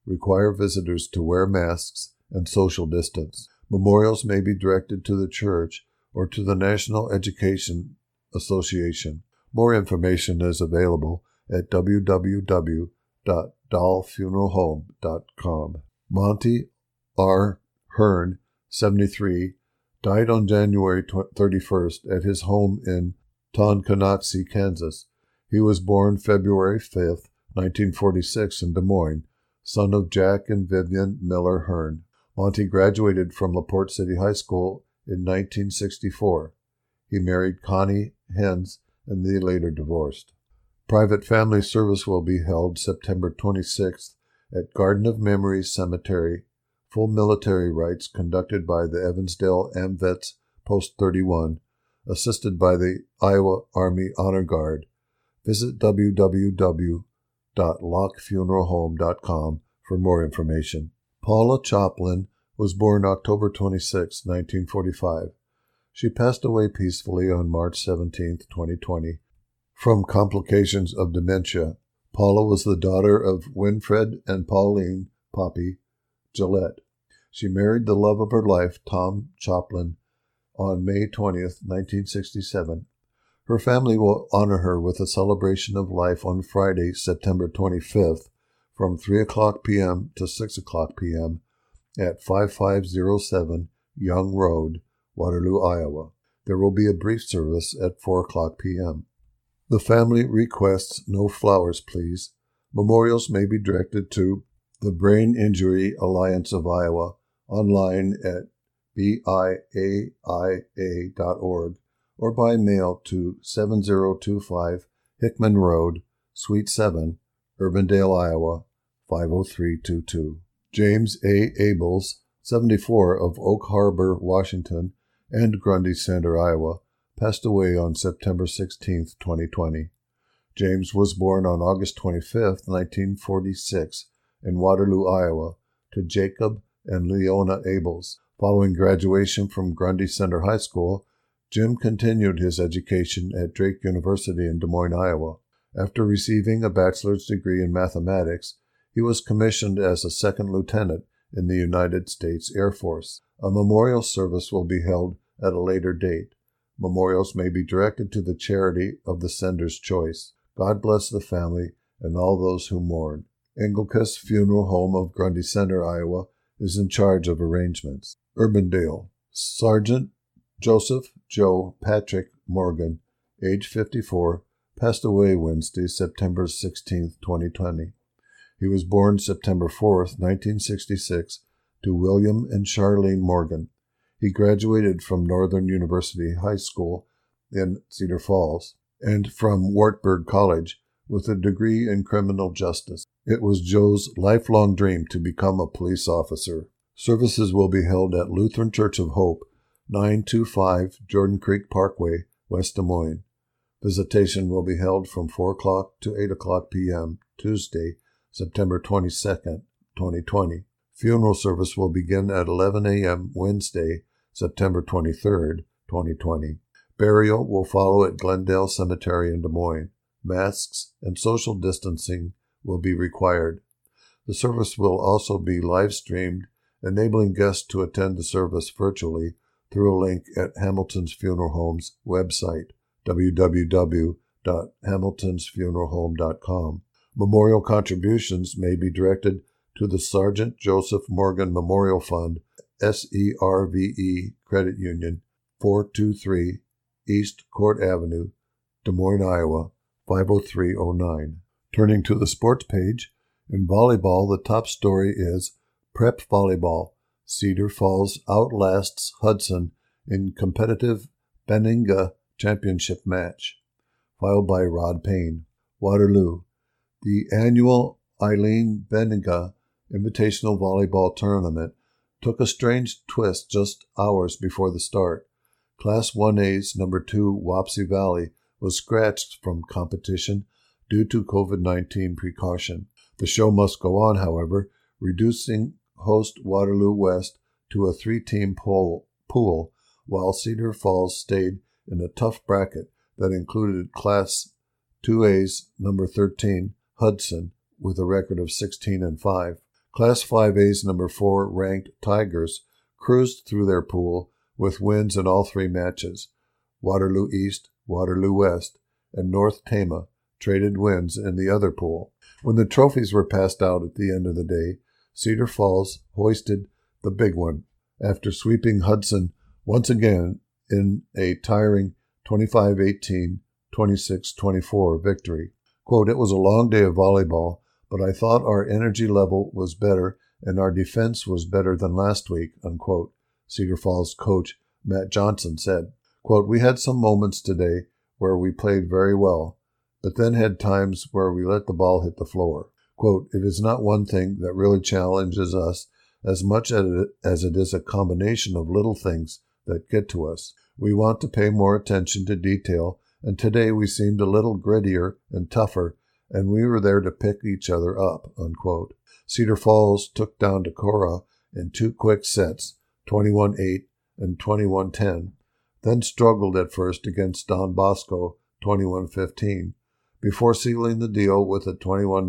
require visitors to wear masks and social distance. Memorials may be directed to the church or to the National Education Association. More information is available at w w w dot dahl funeral home dot com. Monty R. Hearn, seventy-three, died on January thirty-first at his home in Tonkonoxie, Kansas. He was born February fifth, nineteen forty-six in Des Moines, son of Jack and Vivian Miller Hearn. Monty graduated from LaPorte City High School in nineteen sixty-four. He married Connie Hens and they later divorced. Private family service will be held September twenty-sixth at Garden of Memories Cemetery. Full military rites conducted by the Evansdale AMVETS Post thirty-one, assisted by the Iowa Army Honor Guard. Visit w w w dot locke funeral home dot com for more information. Paula Choplin was born October twenty-sixth, nineteen forty-five. She passed away peacefully on March seventeenth, twenty twenty, from complications of dementia. Paula was the daughter of Winfred and Pauline Poppy Gillette. She married the love of her life, Tom Choplin, on May twentieth, nineteen sixty-seven. Her family will honor her with a celebration of life on Friday, September twenty-fifth, from three o'clock p.m. to six o'clock p.m. at fifty-five oh seven Young Road, Waterloo, Iowa. There will be a brief service at four o'clock p.m. The family requests no flowers, please. Memorials may be directed to the Brain Injury Alliance of Iowa, online at b i a i a dot org, or by mail to seven oh two five Hickman Road, Suite seven, Urbandale, Iowa, five oh three two two. James A. Abels, seventy-four, of Oak Harbor, Washington, and Grundy Center, Iowa, passed away on September sixteenth, twenty twenty. James was born on August twenty-fifth, nineteen forty-six, in Waterloo, Iowa, to Jacob and Leona Abels. Following graduation from Grundy Center High School, Jim continued his education at Drake University in Des Moines, Iowa. After receiving a bachelor's degree in mathematics, he was commissioned as a second lieutenant in the United States Air Force. A memorial service will be held at a later date. Memorials may be directed to the charity of the sender's choice. God bless the family and all those who mourn. Engelkus Funeral Home of Grundy Center, Iowa, is in charge of arrangements. Urbandale. Sergeant Joseph Joe Patrick Morgan, age fifty-four, passed away Wednesday, September sixteenth, twenty twenty. He was born September fourth, nineteen sixty-six, to William and Charlene Morgan. He graduated from Northern University High School in Cedar Falls and from Wartburg College with a degree in criminal justice. It was Joe's lifelong dream to become a police officer. Services will be held at Lutheran Church of Hope, nine twenty-five Jordan Creek Parkway, West Des Moines. Visitation will be held from four o'clock to eight o'clock p.m. Tuesday, September twenty-second, twenty twenty. Funeral service will begin at eleven a.m. Wednesday, September twenty-third, twenty twenty. Burial will follow at Glendale Cemetery in Des Moines. Masks and social distancing will be required. The service will also be live-streamed, enabling guests to attend the service virtually through a link at Hamilton's Funeral Home's website, w w w dot hamiltons funeral home dot com. Memorial contributions may be directed to the Sergeant Joseph Morgan Memorial Fund, S E R V E Credit Union, four two three East Court Avenue, Des Moines, Iowa, five oh three oh nine. Turning to the sports page, in volleyball, the top story is Prep Volleyball. Cedar Falls outlasts Hudson in competitive Benninga Championship match. Filed by Rod Payne. Waterloo. The annual Eileen Benninga Invitational Volleyball Tournament took a strange twist just hours before the start. Class one A's number two Wapsie Valley was scratched from competition due to covid nineteen precaution. The show must go on, however, reducing host Waterloo West to a three-team pool, pool while Cedar Falls stayed in a tough bracket that included Class two A's number thirteen Hudson with a record of sixteen and five. Class five A's number four ranked Tigers cruised through their pool with wins in all three matches. Waterloo East, Waterloo West, and North Tama traded wins in the other pool. When the trophies were passed out at the end of the day, Cedar Falls hoisted the big one after sweeping Hudson once again in a tiring twenty-five eighteen, twenty-six twenty-four victory. Quote, "It was a long day of volleyball, but I thought our energy level was better and our defense was better than last week," unquote, Cedar Falls coach Matt Johnson said. Quote, "We had some moments today where we played very well, but then had times where we let the ball hit the floor." Quote, "It is not one thing that really challenges us as much as it is a combination of little things that get to us. We want to pay more attention to detail, and today we seemed a little grittier and tougher, and we were there to pick each other up," unquote. Cedar Falls took down Decorah in two quick sets, twenty-one eight and twenty-one ten, then struggled at first against Don Bosco, twenty-one fifteen, before sealing the deal with a twenty-one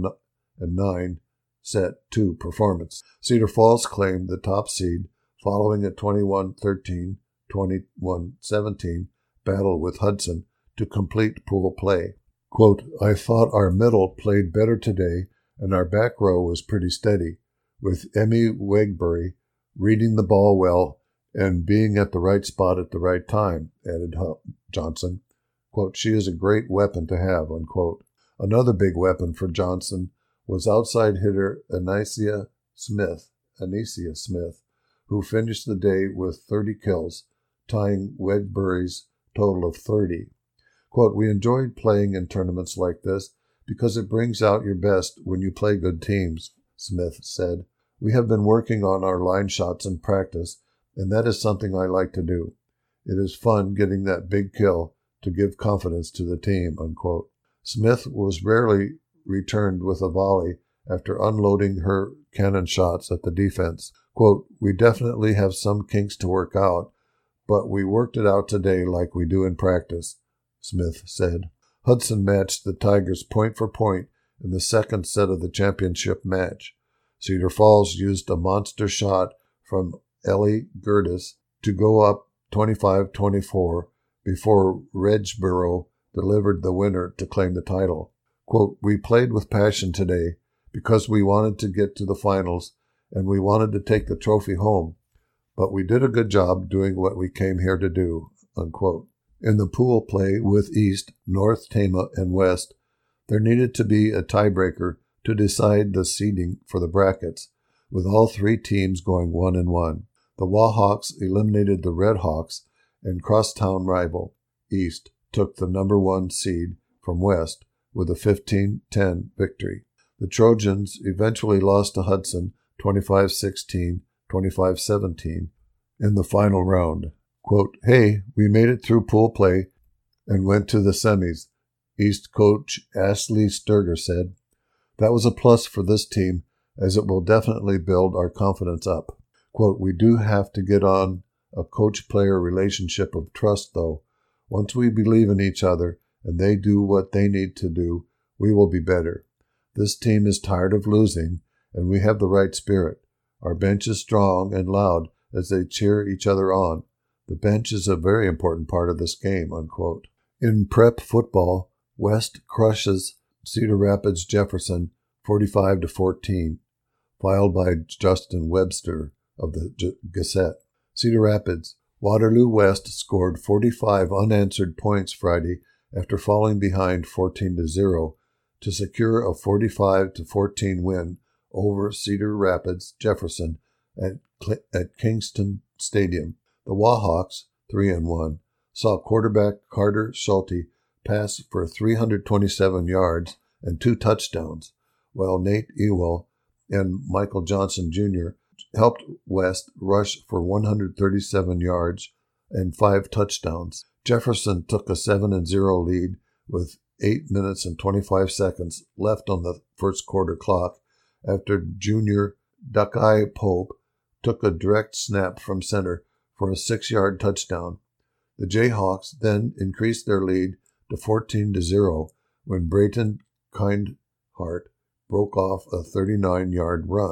nine set two performance. Cedar Falls claimed the top seed following a twenty-one thirteen, twenty-one seventeen battle with Hudson to complete pool play. Quote, "I thought our middle played better today and our back row was pretty steady, with Emmy Wegbury reading the ball well and being at the right spot at the right time," added Johnson. Quote, "She is a great weapon to have," unquote. Another big weapon for Johnson was outside hitter Anicia Smith, Anicia Smith, who finished the day with thirty kills, tying Wegbury's total of thirty. Quote, "We enjoyed playing in tournaments like this because it brings out your best when you play good teams," Smith said. "We have been working on our line shots in practice, and that is something I like to do. It is fun getting that big kill to give confidence to the team," unquote. Smith was rarely returned with a volley after unloading her cannon shots at the defense. Quote, "We definitely have some kinks to work out, but we worked it out today like we do in practice," Smith said. Hudson matched the Tigers point for point in the second set of the championship match. Cedar Falls used a monster shot from Ellie Gertis to go up twenty-five twenty-four before Regborough delivered the winner to claim the title. Quote, "We played with passion today because we wanted to get to the finals and we wanted to take the trophy home, but we did a good job doing what we came here to do," unquote. In the pool play with East, North Tama, and West, there needed to be a tiebreaker to decide the seeding for the brackets, with all three teams going one and one. The Wahawks eliminated the Red Hawks, and crosstown rival East took the number one seed from West with a fifteen ten victory. The Trojans eventually lost to Hudson twenty-five sixteen, twenty-five seventeen in the final round. Quote, "Hey, we made it through pool play and went to the semis," East coach Ashley Sturger said. "That was a plus for this team, as it will definitely build our confidence up." Quote, "We do have to get on a coach-player relationship of trust, though. Once we believe in each other and they do what they need to do, we will be better. This team is tired of losing, and we have the right spirit. Our bench is strong and loud as they cheer each other on. The bench is a very important part of this game," unquote. In prep football, West crushes Cedar Rapids Jefferson forty-five to fourteen, filed by Justin Webster of the G- Gazette. Cedar Rapids. Waterloo West scored forty-five unanswered points Friday after falling behind fourteen to zero to secure a forty-five to fourteen win over Cedar Rapids Jefferson at, at Kingston Stadium. The Wahawks, three and one, saw quarterback Carter Schulte pass for three hundred twenty-seven yards and two touchdowns, while Nate Ewell and Michael Johnson Junior helped West rush for one hundred thirty-seven yards and five touchdowns. Jefferson took a seven and zero lead with eight minutes and twenty-five seconds left on the first quarter clock after junior Duckeye Pope took a direct snap from center for a six-yard touchdown. The Jayhawks then increased their lead to fourteen to zero when Brayton Kindheart broke off a thirty-nine-yard run.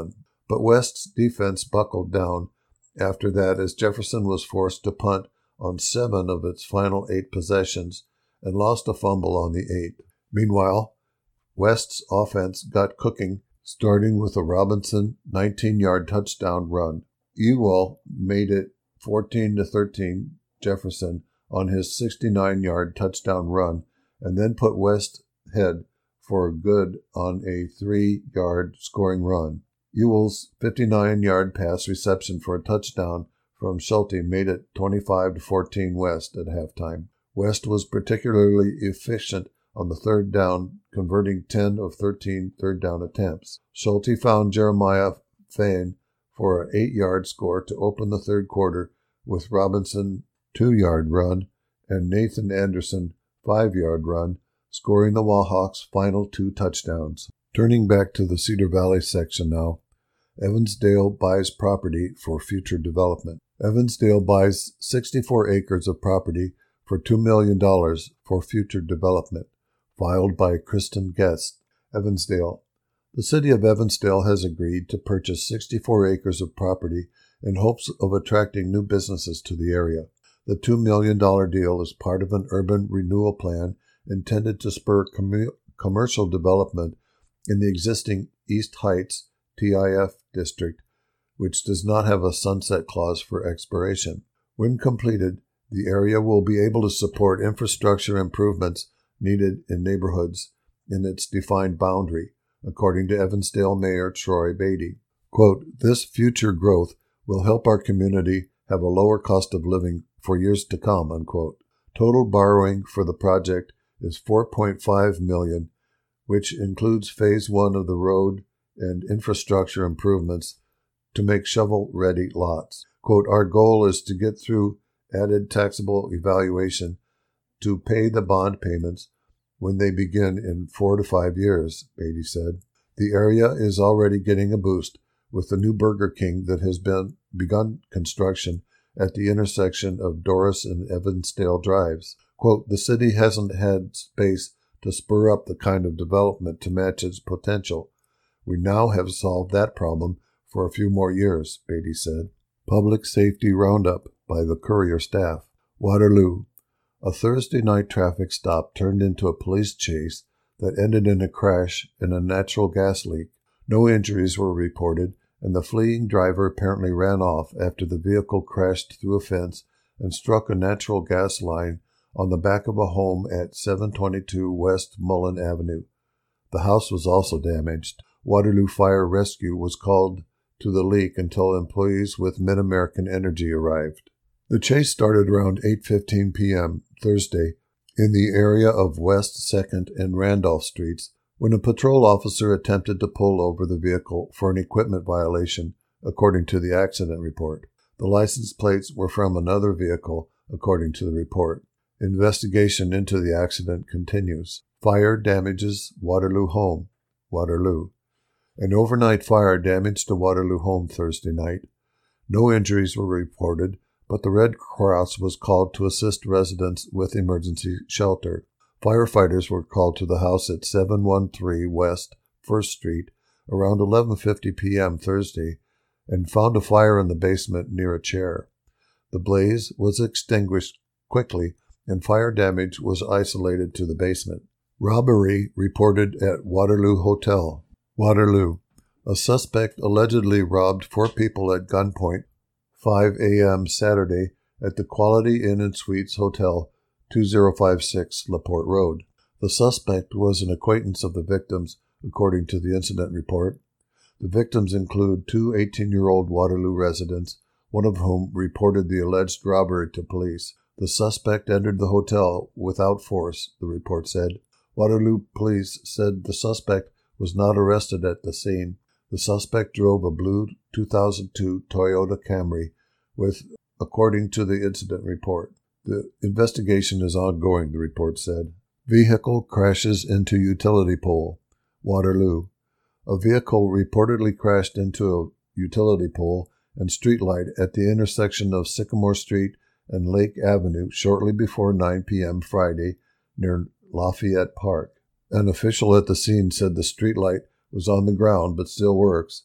But West's defense buckled down after that as Jefferson was forced to punt on seven of its final eight possessions and lost a fumble on the eighth. Meanwhile, West's offense got cooking, starting with a Robinson nineteen-yard touchdown run. Ewell made it fourteen to thirteen Jefferson on his sixty-nine-yard touchdown run, and then put West ahead for good on a three-yard scoring run. Ewell's fifty-nine-yard pass reception for a touchdown from Schulte made it twenty-five to fourteen West at halftime. West was particularly efficient on the third down, converting ten of thirteen third down attempts. Schulte found Jeremiah Fain for an eight-yard score to open the third quarter, with Robinson two-yard run and Nathan Anderson five-yard run, scoring the Wahawks' final two touchdowns. Turning back to the Cedar Valley section now, Evansdale buys property for future development. Evansdale buys sixty-four acres of property for two million dollars for future development, filed by Kristen Guest, Evansdale. The city of Evansdale has agreed to purchase sixty-four acres of property in hopes of attracting new businesses to the area. The two million dollars deal is part of an urban renewal plan intended to spur com- commercial development in the existing East Heights T I F district, which does not have a sunset clause for expiration. When completed, the area will be able to support infrastructure improvements needed in neighborhoods in its defined boundary, according to Evansdale Mayor Troy Beatty. Quote, "This future growth will help our community have a lower cost of living for years to come," unquote. Total borrowing for the project is four point five million dollars, which includes phase one of the road and infrastructure improvements to make shovel-ready lots. Quote, "Our goal is to get through added taxable evaluation to pay the bond payments when they begin in four to five years, Beatty said. The area is already getting a boost with the new Burger King that has been begun construction at the intersection of Doris and Evansdale Drives. Quote, "The city hasn't had space to spur up the kind of development to match its potential. We now have solved that problem for a few more years," Beatty said. Public Safety Roundup by the Courier staff. Waterloo. A Thursday night traffic stop turned into a police chase that ended in a crash and a natural gas leak. No injuries were reported, and the fleeing driver apparently ran off after the vehicle crashed through a fence and struck a natural gas line on the back of a home at seven twenty-two West Mullen Avenue. The house was also damaged. Waterloo Fire Rescue was called to the leak until employees with Mid-American Energy arrived. The chase started around eight fifteen p.m. Thursday in the area of West second and Randolph Streets when a patrol officer attempted to pull over the vehicle for an equipment violation, according to the accident report. The license plates were from another vehicle, according to the report. Investigation into the accident continues. Fire damages Waterloo home. Waterloo. An overnight fire damaged a Waterloo home Thursday night. No injuries were reported, but the Red Cross was called to assist residents with emergency shelter. Firefighters were called to the house at seven one three West first Street around eleven fifty p.m. Thursday and found a fire in the basement near a chair. The blaze was extinguished quickly, and fire damage was isolated to the basement. Robbery reported at Waterloo Hotel. Waterloo. A suspect allegedly robbed four people at gunpoint five a.m. Saturday at the Quality Inn and Suites Hotel, two oh five six LaPorte Road. The suspect was an acquaintance of the victims, according to the incident report. The victims include two eighteen-year-old Waterloo residents, one of whom reported the alleged robbery to police. The suspect entered the hotel without force, the report said. Waterloo police said the suspect was not arrested at the scene. The suspect drove a blue two thousand two Toyota Camry with, according to the incident report. The investigation is ongoing, the report said. Vehicle crashes into utility pole. Waterloo. A vehicle reportedly crashed into a utility pole and streetlight at the intersection of Sycamore Street and Lake Avenue shortly before nine p.m. Friday near Lafayette Park. An official at the scene said the streetlight was on the ground but still works,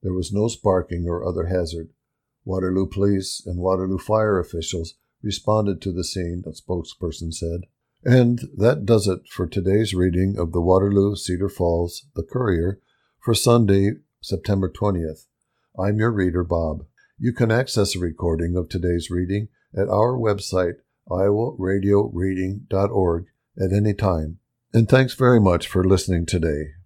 There was no sparking or other hazard. Waterloo Police and Waterloo Fire officials responded to the scene, a spokesperson said. And that does it for today's reading of the Waterloo Cedar Falls, the Courier, for Sunday, September twentieth. I'm your reader, Bob. You can access a recording of today's reading at our website, iowa radio reading dot org, at any time. And thanks very much for listening today.